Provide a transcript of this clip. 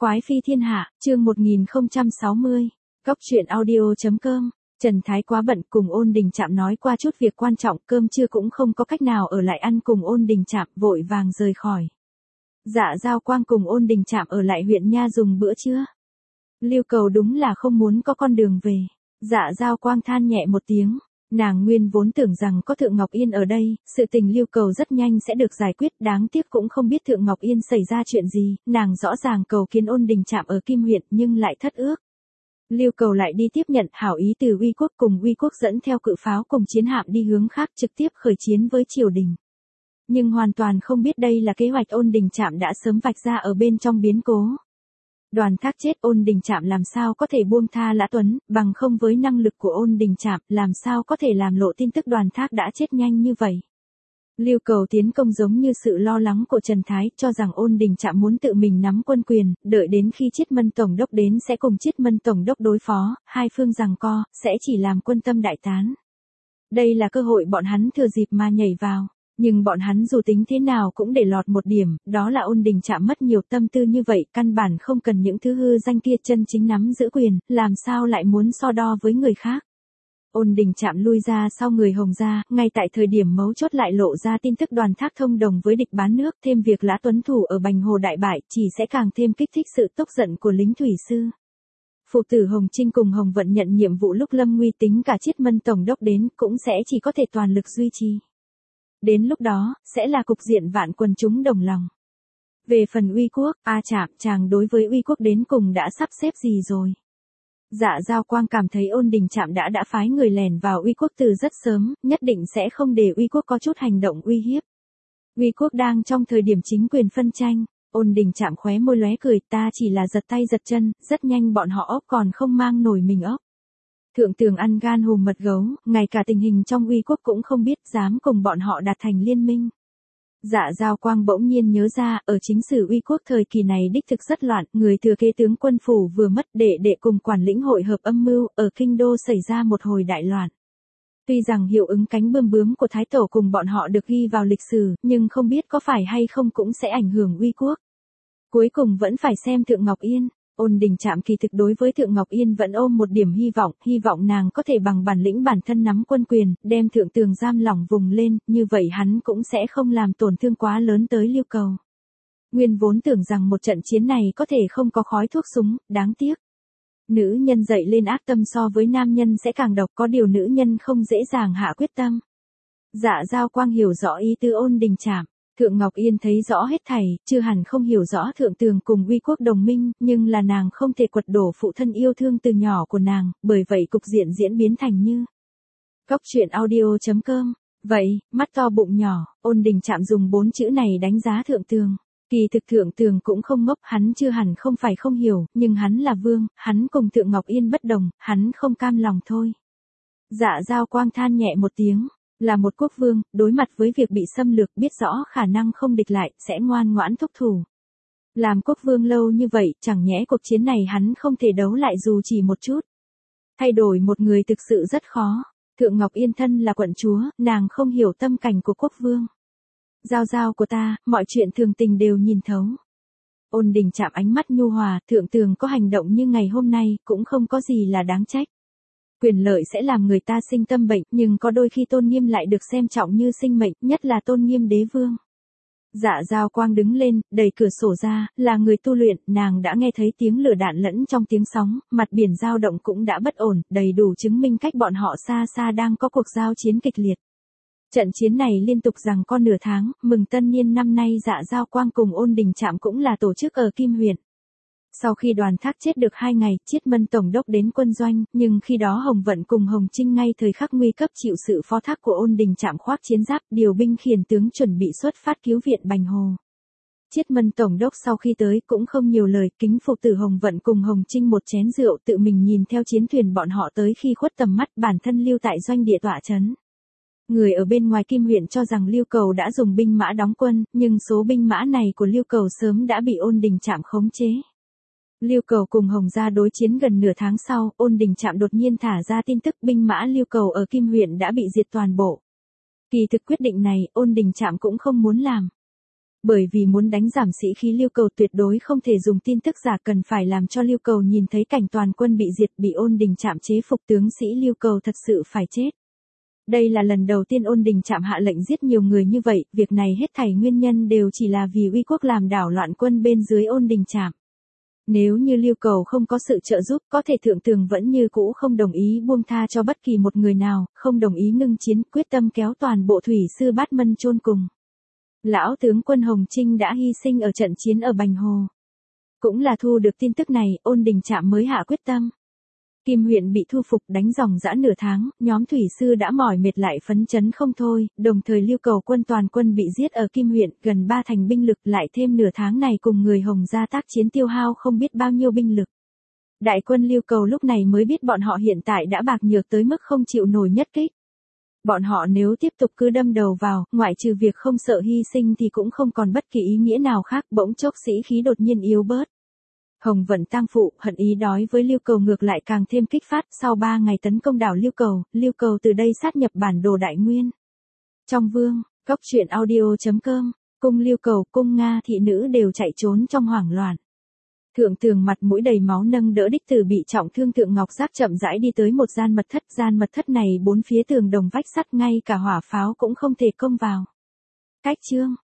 Quái phi thiên hạ, chương 1060. Cóc truyện audio.com. Trần Thái quá bận cùng Ôn Đình Trạm nói qua chút việc quan trọng, cơm trưa cũng không có cách nào ở lại ăn cùng Ôn Đình Trạm, vội vàng rời khỏi. Dạ Giao Quang cùng Ôn Đình Trạm ở lại huyện Nha dùng bữa trưa. Lưu Cầu đúng là không muốn có con đường về. Dạ Giao Quang than nhẹ một tiếng. Nàng nguyên vốn tưởng rằng có Thượng Ngọc Yên ở đây, sự tình Lưu Cầu rất nhanh sẽ được giải quyết, đáng tiếc cũng không biết Thượng Ngọc Yên xảy ra chuyện gì, nàng rõ ràng cầu kiến Ôn Đình Trạm ở Kim huyện nhưng lại thất ước. Lưu Cầu lại đi tiếp nhận hảo ý từ Uy Quốc, cùng Uy Quốc dẫn theo cự pháo cùng chiến hạm đi hướng khác trực tiếp khởi chiến với triều đình. Nhưng hoàn toàn không biết đây là kế hoạch Ôn Đình Trạm đã sớm vạch ra ở bên trong biến cố. Đoàn Thác chết, Ôn Đình Trạm làm sao có thể buông tha Lã Tuấn, bằng không với năng lực của Ôn Đình Trạm, làm sao có thể làm lộ tin tức Đoàn Thác đã chết nhanh như vậy. Lưu Cầu tiến công giống như sự lo lắng của Trần Thái, cho rằng Ôn Đình Trạm muốn tự mình nắm quân quyền, đợi đến khi Chiết Mân Tổng đốc đến sẽ cùng Chiết Mân Tổng đốc đối phó, hai phương giằng co, sẽ chỉ làm quân tâm đại tán. Đây là cơ hội bọn hắn thừa dịp mà nhảy vào. Nhưng bọn hắn dù tính thế nào cũng để lọt một điểm, đó là Ôn Đình Trạm mất nhiều tâm tư như vậy, căn bản không cần những thứ hư danh kia, chân chính nắm giữ quyền, làm sao lại muốn so đo với người khác. Ôn Đình Trạm lui ra sau người Hồng gia, ngay tại thời điểm mấu chốt lại lộ ra tin tức Đoàn Thác thông đồng với địch bán nước, thêm việc Lã Tuấn thủ ở Bành Hồ đại bại, chỉ sẽ càng thêm kích thích sự tức giận của lính thủy sư. Phụ tử Hồng Trinh cùng Hồng Vận nhận nhiệm vụ lúc lâm nguy, tính cả Chiết Mân Tổng đốc đến, cũng sẽ chỉ có thể toàn lực duy trì. Đến lúc đó, sẽ là cục diện vạn quần chúng đồng lòng. Về phần Uy Quốc, Trạm, chàng đối với Uy Quốc đến cùng đã sắp xếp gì rồi? Dạ Giao Quang cảm thấy Ôn Đình Trạm đã phái người lẻn vào Uy Quốc từ rất sớm, nhất định sẽ không để Uy Quốc có chút hành động uy hiếp. Uy Quốc đang trong thời điểm chính quyền phân tranh, Ôn Đình Trạm khóe môi lóe cười, ta chỉ là giật tay giật chân, rất nhanh bọn họ ốc còn không mang nổi mình ốc. Thượng tường ăn gan hùm mật gấu, ngay cả tình hình trong Uy Quốc cũng không biết, dám cùng bọn họ đạt thành liên minh. Dạ Giao Quang bỗng nhiên nhớ ra, ở chính sử Uy Quốc thời kỳ này đích thực rất loạn, người thừa kế tướng quân phủ vừa mất, đệ cùng quản lĩnh hội hợp âm mưu, ở kinh đô xảy ra một hồi đại loạn. Tuy rằng hiệu ứng cánh bướm của Thái Tổ cùng bọn họ được ghi vào lịch sử, nhưng không biết có phải hay không cũng sẽ ảnh hưởng Uy Quốc. Cuối cùng vẫn phải xem Thượng Ngọc Yên. Ôn Đình Trạm kỳ thực đối với Thượng Ngọc Yên vẫn ôm một điểm hy vọng nàng có thể bằng bản lĩnh bản thân nắm quân quyền, đem Thượng tường giam lỏng vùng lên, như vậy hắn cũng sẽ không làm tổn thương quá lớn tới Lưu Cầu. Nguyên vốn tưởng rằng một trận chiến này có thể không có khói thuốc súng, đáng tiếc. Nữ nhân dậy lên ác tâm so với nam nhân sẽ càng độc, có điều nữ nhân không dễ dàng hạ quyết tâm. Dạ Giao Quang hiểu rõ ý tứ Ôn Đình Trạm. Thượng Ngọc Yên thấy rõ hết thảy, chưa hẳn không hiểu rõ Thượng tường cùng Uy Quốc đồng minh, nhưng là nàng không thể quật đổ phụ thân yêu thương từ nhỏ của nàng, bởi vậy cục diện diễn biến thành như. Cóc truyện audio.com. Vậy, mắt to bụng nhỏ, Ôn Đình Trạm dùng 4 chữ này đánh giá Thượng tường. Kỳ thực Thượng tường cũng không ngốc, hắn chưa hẳn không phải không hiểu, nhưng hắn là vương, hắn cùng Thượng Ngọc Yên bất đồng, hắn không cam lòng thôi. Dạ Giao Quang than nhẹ một tiếng. Là một quốc vương, đối mặt với việc bị xâm lược, biết rõ khả năng không địch lại, sẽ ngoan ngoãn thúc thủ. Làm quốc vương lâu như vậy, chẳng nhẽ cuộc chiến này hắn không thể đấu lại dù chỉ một chút. Thay đổi một người thực sự rất khó. Thượng Ngọc Yên thân là quận chúa, nàng không hiểu tâm cảnh của quốc vương. Giao giao của ta, mọi chuyện thường tình đều nhìn thấu. Ôn Đình Trạm ánh mắt nhu hòa, Thượng tường có hành động như ngày hôm nay, cũng không có gì là đáng trách. Quyền lợi sẽ làm người ta sinh tâm bệnh, nhưng có đôi khi tôn nghiêm lại được xem trọng như sinh mệnh, nhất là tôn nghiêm đế vương. Dạ Giao Quang đứng lên, đẩy cửa sổ ra, là người tu luyện, nàng đã nghe thấy tiếng lửa đạn lẫn trong tiếng sóng, mặt biển dao động cũng đã bất ổn, đầy đủ chứng minh cách bọn họ xa xa đang có cuộc giao chiến kịch liệt. Trận chiến này liên tục giằng co nửa tháng, mừng tân niên năm nay Dạ Giao Quang cùng Ôn Đình Trạm cũng là tổ chức ở Kim huyện. Sau khi Đoàn Thác chết được 2 ngày, Chiết Mân Tổng đốc đến quân doanh, nhưng khi đó Hồng Vận cùng Hồng Trinh ngay thời khắc nguy cấp chịu sự phó thác của Ôn Đình Trạm khoác chiến giáp, điều binh khiển tướng chuẩn bị xuất phát cứu viện Bành Hồ. Chiết Mân Tổng đốc sau khi tới cũng không nhiều lời, kính phụ tử Hồng Vận cùng Hồng Trinh một chén rượu, tự mình nhìn theo chiến thuyền bọn họ tới khi khuất tầm mắt, bản thân lưu tại doanh địa tọa trấn. Người ở bên ngoài Kim huyện cho rằng Lưu Cầu đã dùng binh mã đóng quân, nhưng số binh mã này của Lưu Cầu sớm đã bị Ôn Đình Trạm khống chế. Lưu Cầu cùng Hồng gia đối chiến gần nửa tháng sau, Ôn Đình Trạm đột nhiên thả ra tin tức binh mã Lưu Cầu ở Kim huyện đã bị diệt toàn bộ. Kỳ thực quyết định này, Ôn Đình Trạm cũng không muốn làm. Bởi vì muốn đánh giảm sĩ khí Lưu Cầu tuyệt đối không thể dùng tin tức giả, cần phải làm cho Lưu Cầu nhìn thấy cảnh toàn quân bị diệt, bị Ôn Đình Trạm chế phục, tướng sĩ Lưu Cầu thật sự phải chết. Đây là lần đầu tiên Ôn Đình Trạm hạ lệnh giết nhiều người như vậy, việc này hết thảy nguyên nhân đều chỉ là vì uy quốc làm đảo loạn quân bên dưới Ôn Đình Trạm. Nếu như Lưu Cầu không có sự trợ giúp, có thể thượng tường vẫn như cũ không đồng ý buông tha cho bất kỳ một người nào, không đồng ý ngưng chiến, quyết tâm kéo toàn bộ thủy sư Bát Mân chôn cùng. Lão tướng quân Hồng Trinh đã hy sinh ở trận chiến ở Bành Hồ. Cũng là thu được tin tức này, Ôn Đình Trạm mới hạ quyết tâm. Kim huyện bị thu phục, đánh dòng dã nửa tháng, nhóm thủy sư đã mỏi mệt lại phấn chấn không thôi, đồng thời Lưu Cầu quân toàn quân bị giết ở Kim huyện, gần 3 thành binh lực, lại thêm nửa tháng này cùng người Hồng gia tác chiến tiêu hao không biết bao nhiêu binh lực. Đại quân Lưu Cầu lúc này mới biết bọn họ hiện tại đã bạc nhược tới mức không chịu nổi nhất kích. Bọn họ nếu tiếp tục cứ đâm đầu vào, ngoại trừ việc không sợ hy sinh thì cũng không còn bất kỳ ý nghĩa nào khác, bỗng chốc sĩ khí đột nhiên yếu bớt. Hồng Vận tang phụ, hận ý đói với Lưu Cầu ngược lại càng thêm kích phát, sau 3 ngày tấn công đảo Lưu Cầu từ đây sát nhập bản đồ Đại Nguyên. Trong vương, Cốc truyện audio.com, cung Lưu Cầu, cung Nga thị nữ đều chạy trốn trong hoảng loạn. Thượng tường mặt mũi đầy máu nâng đỡ đích tử bị trọng thương Thượng Ngọc Giác chậm rãi đi tới một gian mật thất này 4 phía tường đồng vách sắt, ngay cả hỏa pháo cũng không thể công vào. Cách chương